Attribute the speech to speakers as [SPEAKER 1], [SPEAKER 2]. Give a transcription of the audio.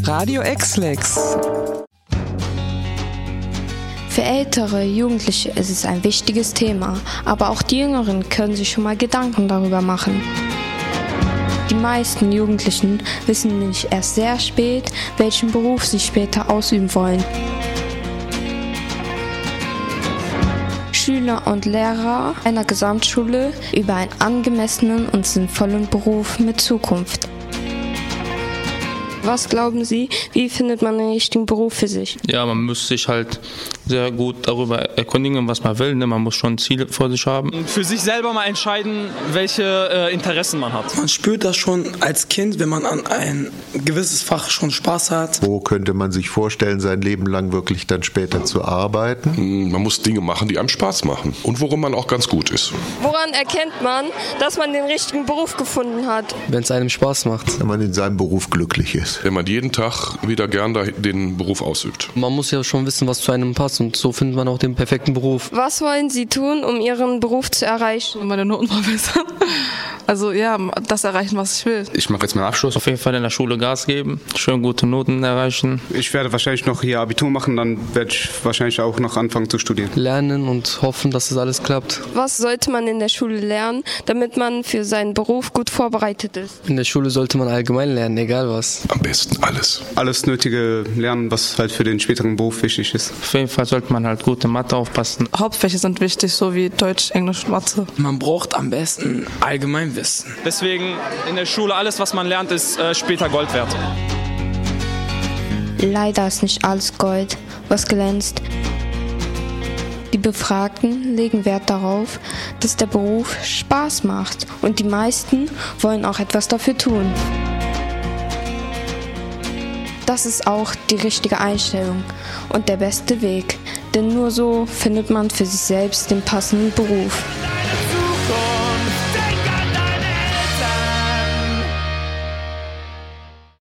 [SPEAKER 1] Radio X-Lex.
[SPEAKER 2] Für ältere Jugendliche ist es ein wichtiges Thema, aber auch die Jüngeren können sich schon mal Gedanken darüber machen. Die meisten Jugendlichen wissen nämlich erst sehr spät, welchen Beruf sie später ausüben wollen. Schüler und Lehrer einer Gesamtschule über einen angemessenen und sinnvollen Beruf mit Zukunft. Was glauben Sie, wie findet man den richtigen Beruf für sich?
[SPEAKER 3] Ja, man muss sich halt sehr gut darüber erkundigen, was man will. Man muss schon Ziele vor sich haben.
[SPEAKER 4] Für sich selber mal entscheiden, welche Interessen man hat.
[SPEAKER 5] Man spürt das schon als Kind, wenn man an ein gewisses Fach schon Spaß hat.
[SPEAKER 6] Wo könnte man sich vorstellen, sein Leben lang wirklich dann später zu arbeiten?
[SPEAKER 7] Man muss Dinge machen, die einem Spaß machen und worin man auch ganz gut ist.
[SPEAKER 2] Woran erkennt man, dass man den richtigen Beruf gefunden hat?
[SPEAKER 8] Wenn es einem Spaß macht.
[SPEAKER 6] Wenn man in seinem Beruf glücklich ist.
[SPEAKER 7] Wenn man jeden Tag wieder gern den Beruf ausübt.
[SPEAKER 8] Man muss ja schon wissen, was zu einem passt und so findet man auch den perfekten Beruf.
[SPEAKER 2] Was wollen Sie tun, um Ihren Beruf zu erreichen?
[SPEAKER 9] Meine Noten verbessern. Also ja, das erreichen, was ich will.
[SPEAKER 3] Ich mache jetzt meinen Abschluss. Auf jeden Fall in der Schule Gas geben, schön gute Noten erreichen.
[SPEAKER 10] Ich werde wahrscheinlich noch hier Abitur machen, dann werde ich wahrscheinlich auch noch anfangen zu studieren.
[SPEAKER 8] Lernen und hoffen, dass das alles klappt.
[SPEAKER 2] Was sollte man in der Schule lernen, damit man für seinen Beruf gut vorbereitet ist?
[SPEAKER 8] In der Schule sollte man allgemein lernen, egal was.
[SPEAKER 7] Am besten alles.
[SPEAKER 10] Alles Nötige lernen, was halt für den späteren Beruf wichtig ist.
[SPEAKER 3] Auf jeden Fall sollte man halt gute Mathe aufpassen.
[SPEAKER 9] Hauptfächer sind wichtig, so wie Deutsch, Englisch und Mathe.
[SPEAKER 5] Man braucht am besten Allgemeinwissen.
[SPEAKER 4] Deswegen in der Schule alles, was man lernt, ist später Gold wert.
[SPEAKER 2] Leider ist nicht alles Gold, was glänzt. Die Befragten legen Wert darauf, dass der Beruf Spaß macht und die meisten wollen auch etwas dafür tun. Das ist auch die richtige Einstellung und der beste Weg, denn nur so findet man für sich selbst den passenden Beruf.